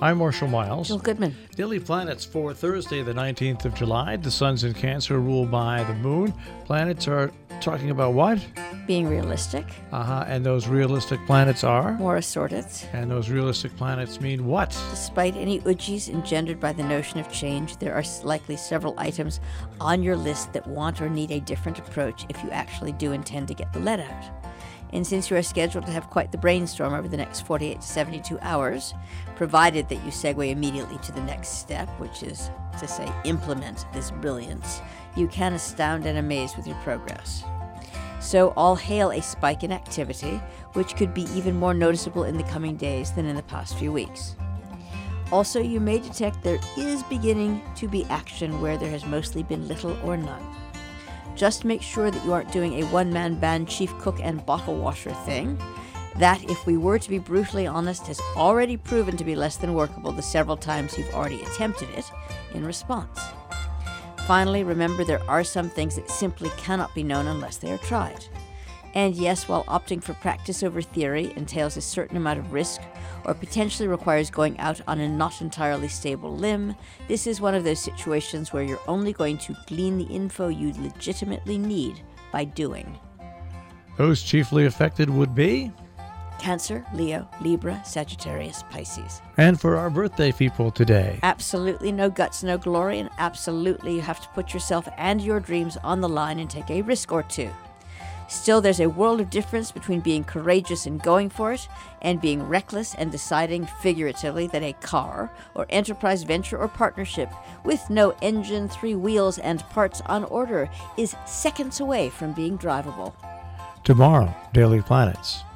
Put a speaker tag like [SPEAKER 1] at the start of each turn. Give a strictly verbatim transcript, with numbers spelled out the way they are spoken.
[SPEAKER 1] I'm Marshall Miles.
[SPEAKER 2] Jill Goodman.
[SPEAKER 1] Daily Planets for Thursday, the nineteenth of July. The sun's in Cancer, ruled by the moon. Planets are talking about what?
[SPEAKER 2] Being realistic.
[SPEAKER 1] Uh-huh. And those realistic planets are?
[SPEAKER 2] More assorted.
[SPEAKER 1] And those realistic planets mean what?
[SPEAKER 2] Despite any ujis engendered by the notion of change, there are likely several items on your list that want or need a different approach if you actually do intend to get the lead out. And since you are scheduled to have quite the brainstorm over the next forty-eight to seventy-two hours, provided that you segue immediately to the next step, which is to say implement this brilliance, you can astound and amaze with your progress. So all hail a spike in activity, which could be even more noticeable in the coming days than in the past few weeks. Also, you may detect there is beginning to be action where there has mostly been little or none. Just make sure that you aren't doing a one-man band chief cook and bottle washer thing. That, if we were to be brutally honest, has already proven to be less than workable the several times you've already attempted it in response. Finally, remember there are some things that simply cannot be known unless they are tried. And yes, while opting for practice over theory entails a certain amount of risk or potentially requires going out on a not entirely stable limb, this is one of those situations where you're only going to glean the info you legitimately need by doing.
[SPEAKER 1] Those chiefly affected would be?
[SPEAKER 2] Cancer, Leo, Libra, Sagittarius, Pisces.
[SPEAKER 1] And for our birthday people today?
[SPEAKER 2] Absolutely no guts, no glory, and absolutely you have to put yourself and your dreams on the line and take a risk or two. Still, there's a world of difference between being courageous and going for it and being reckless and deciding figuratively that a car or enterprise venture or partnership with no engine, three wheels, and parts on order is seconds away from being drivable.
[SPEAKER 1] Tomorrow, Daily Planets.